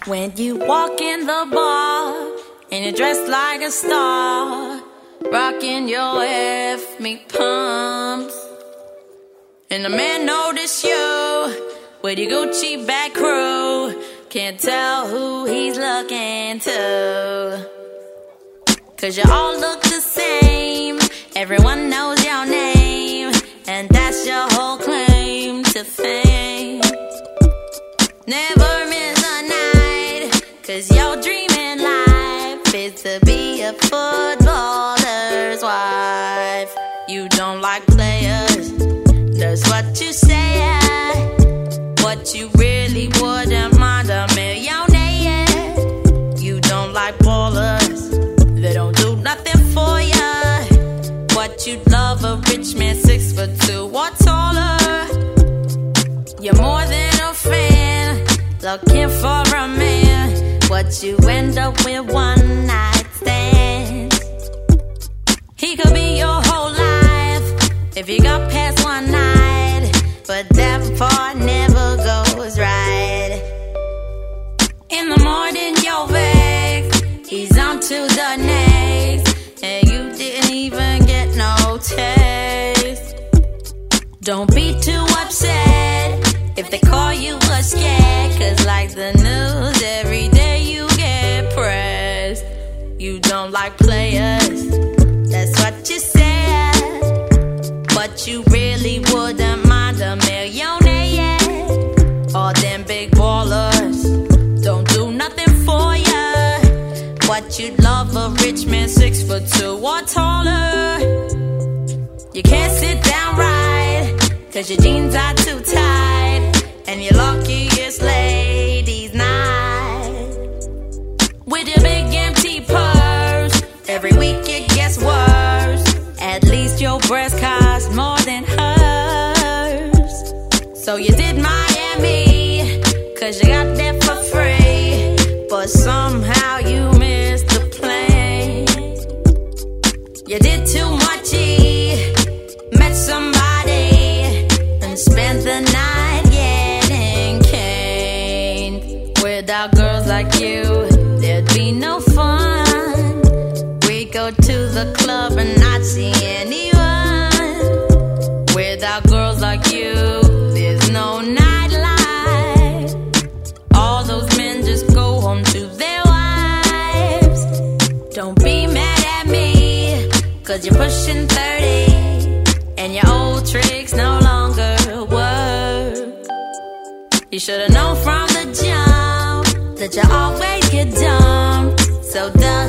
When you walk in the bar and you're dressed like a star, rocking your F me pumps, and the man notice you with your Gucci back crew, can't tell who he's looking to, 'cause you all look the same, everyone knows your name, and that's your whole claim to fame. Never miss a night, 'cause your dream in life is to be a footballer's wife. You don't like players, that's what you say. What you really wouldn't mind a millionaire. You don't like ballers, they don't do nothing for ya. What you'd love a rich man 6'2" or taller. You're more than a fan, looking for a man. What you end up with one night stands. He could be your whole life if you got past one night, but that part never goes right. In the morning you're vexed, he's on to the next, and you didn't even get no taste. Don't be too upset if they call you a scared, 'cause like the news, every day you get pressed. You don't like players, that's what you said, but you really wouldn't mind a millionaire. All them big ballers don't do nothing for ya. What you'd love a rich man 6'2" or taller. You can't sit down right, 'cause your jeans are too tight, and you're lucky it's ladies' night. With your big empty purse, every week it gets worse. At least your breast costs more than hers. So you did Miami, 'cause you got there for free, but somehow you missed the plane. You did too much, met somebody and spent the night getting caned. Without girls like you, there'd be no fun. We go to the club and not see anyone. Without girls like you, there's no nightlife. All those men just go home to their wives. Don't be mad at me, 'cause you're pushing 30, and your old tricks no longer work. You should've known from the jump that you always get dumped. So